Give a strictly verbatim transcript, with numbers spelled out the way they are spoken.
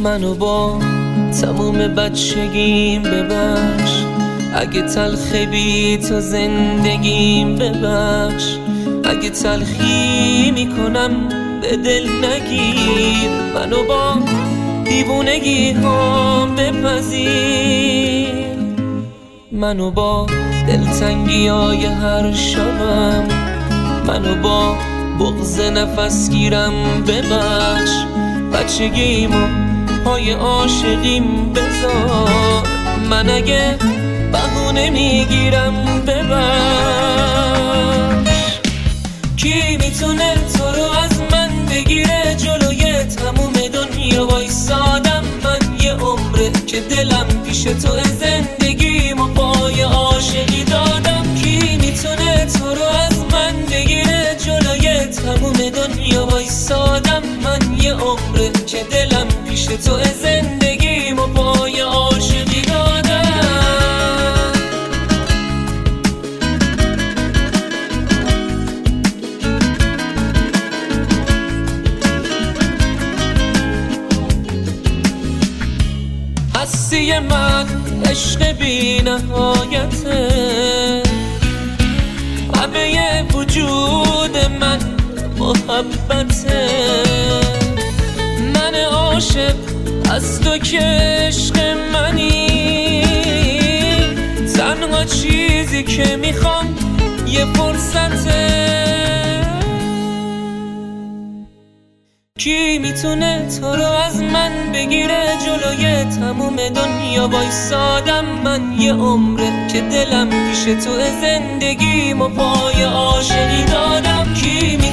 منو با تموم بچگیم ببخش، اگه تلخ بی تو زندگیم ببخش، اگه تلخی میکنم به دل نگیر، منو با دیوونگی ها بپذیر، منو با دلتنگی های هر شبم، منو با بغض نفس گیرم ببخش، بچگیمو پای عاشقیم بذار، من اگه بهونه میگیرم ببخش. کی میتونه تو رو از من بگیره، جلوی تموم دنیا وایسادم من یه عمره که دلم پیش تو زندگیمو پای عاشقی دادم. کی میتونه تو رو از من بگیره، جلوی تموم دنیا وایسادم من یه عمره که دلم پیش تو زندگیمو پای عاشقی دادم. هستی من عشق بی نهایته، همه وجود من محبته، من عاشق از تو که عشق منی، تنها چیزی که میخوام یه فرصته. کی میتونه تو رو از من بگیره، جلوی تموم دنیا وایسادم من یه عمره که دلم پیش تو زندگیمو پای عاشقی دادم. کی